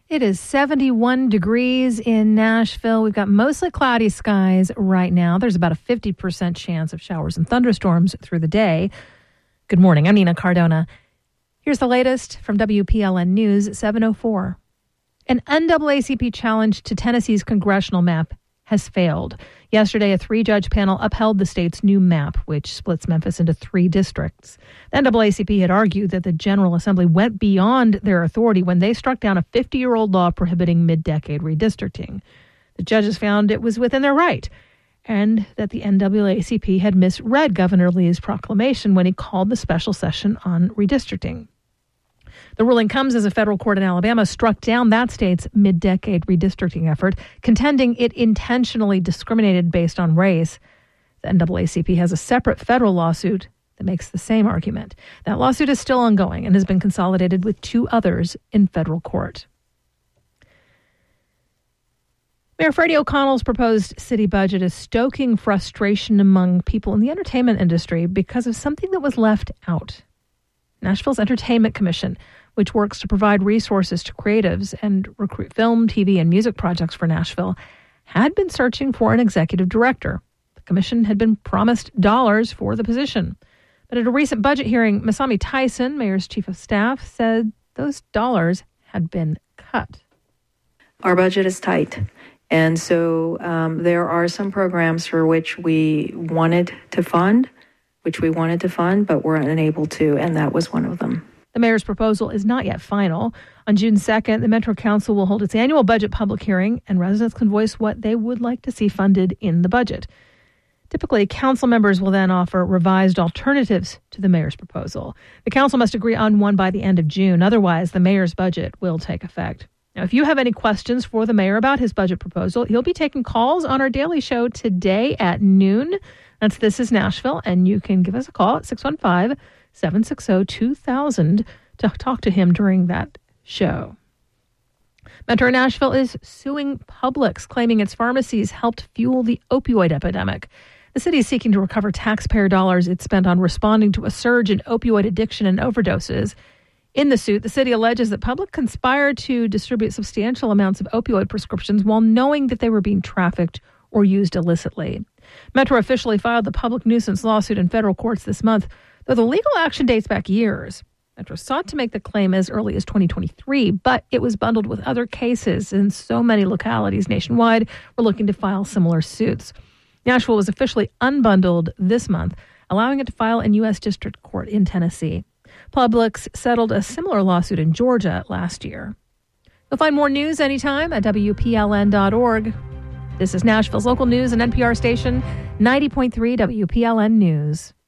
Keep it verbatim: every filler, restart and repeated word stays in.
It is seventy-one degrees in Nashville. We've got mostly cloudy skies right now. There's about a fifty percent chance of showers and thunderstorms through the day. Good morning. I'm Nina Cardona. Here's the latest from W P L N News seven oh four. An N double A C P challenge to Tennessee's congressional map has failed. Yesterday, a three-judge panel upheld the state's new map, which splits Memphis into three districts. The N double A C P had argued that the General Assembly went beyond their authority when they struck down a fifty-year-old law prohibiting mid-decade redistricting. The judges found it was within their right, and that the N double A C P had misread Governor Lee's proclamation when he called the special session on redistricting. The ruling comes as a federal court in Alabama struck down that state's mid-decade redistricting effort, contending it intentionally discriminated based on race. The N double A C P has a separate federal lawsuit that makes the same argument. That lawsuit is still ongoing and has been consolidated with two others in federal court. Mayor Freddie O'Connell's proposed city budget is stoking frustration among people in the entertainment industry because of something that was left out. Nashville's Entertainment Commission, which works to provide resources to creatives and recruit film, T V, and music projects for Nashville, had been searching for an executive director. The commission had been promised dollars for the position. But at a recent budget hearing, Masami Tyson, mayor's chief of staff, said those dollars had been cut. Our budget is tight. And so um, there are some programs for which we wanted to fund, which we wanted to fund, but were unable to, and that was one of them. The mayor's proposal is not yet final. On June second, the Metro Council will hold its annual budget public hearing, and residents can voice what they would like to see funded in the budget. Typically, council members will then offer revised alternatives to the mayor's proposal. The council must agree on one by the end of June. Otherwise, the mayor's budget will take effect. Now, if you have any questions for the mayor about his budget proposal, he'll be taking calls on our daily show today at noon. That's This is Nashville, and you can give us a call at six one five, seven six zero, two thousand to talk to him during that show. Metro Nashville is suing Publix, claiming its pharmacies helped fuel the opioid epidemic. The city is seeking to recover taxpayer dollars it spent on responding to a surge in opioid addiction and overdoses. In the suit, the city alleges that Publix conspired to distribute substantial amounts of opioid prescriptions while knowing that they were being trafficked or used illicitly. Metro officially filed the public nuisance lawsuit in federal courts this month, though the legal action dates back years. Metro sought to make the claim as early as twenty twenty-three, but it was bundled with other cases, and so many localities nationwide were looking to file similar suits. Nashville was officially unbundled this month, allowing it to file in U S District Court in Tennessee. Publix settled a similar lawsuit in Georgia last year. You'll find more news anytime at W P L N dot org. This is Nashville's local news and N P R station, ninety point three W P L N News.